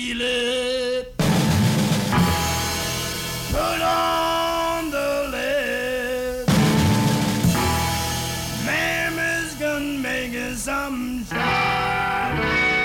feel it. Put on the lid. Mammy's gonna make it some shine.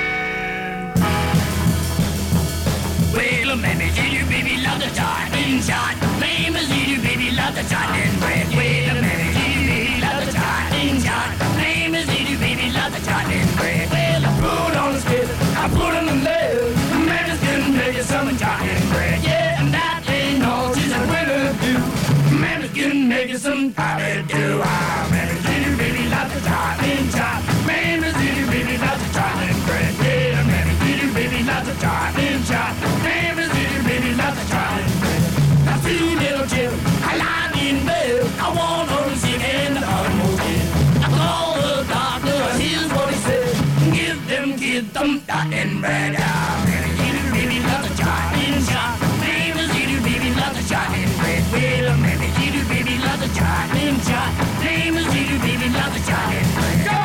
Well, mammy, you baby love the tartan shot. Mammy's you baby love the tartan bread. Well, mammy, you baby love the tartan shot. Mammy's you baby love the tartan bread. Well, I put on the skid, I put on the lid. Mammy's gonna make it some tartan bread. Yeah, and that ain't all she's gonna do. Mammy's gonna make it some tartan do. Ah, mammy's you baby love the tartan shot. Mammy's you baby love the tartan bread. Yeah, mammy's you baby love the tartan shot. Mammy's you baby love the tartan bread. Now, two little children, I lied in bed. I want her to sit in the automobile. I called the doctor, here's what he said. Give them kids some tartan bread. Ah, mammy's you baby love the tartan shot. Mammy's you baby love the tartan bread. Well, mammy's you baby love the tartan shot. Mammy's you baby love the tartan bread. Go!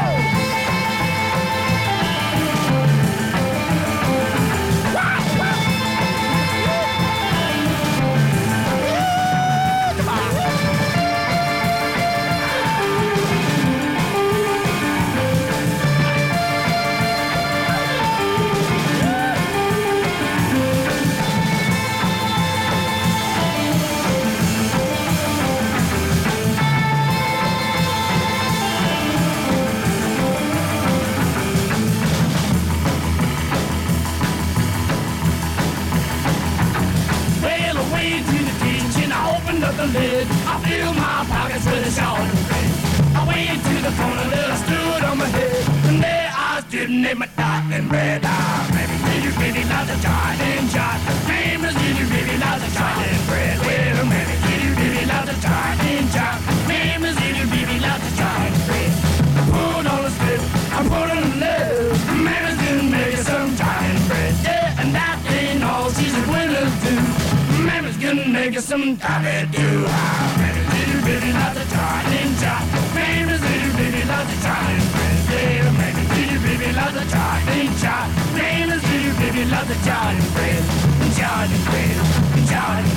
The lid. I filled my pockets with a shower of bread. I went to the corner that I stood on my head, and there I stood and ate my tartan bread. Ah, maybe you really love the tartan shot. Maybe you really love the tartan bread. Well, maybe you really love the tartan shot. Maybe you really love the tartan bread. I put on a spit, I put on a lid. Maybe gonna make you some tartan bread. Yeah, and that ain't all she's going to do. Mammy's gonna make us some tartan do. Ah, mammy's little baby loves the tartan shot. Mammy's little baby loves the tartan bread. Yeah, mammy's little baby loves the tartan shot. Mammy's little baby loves the tartan bread. Tartan bread, tartan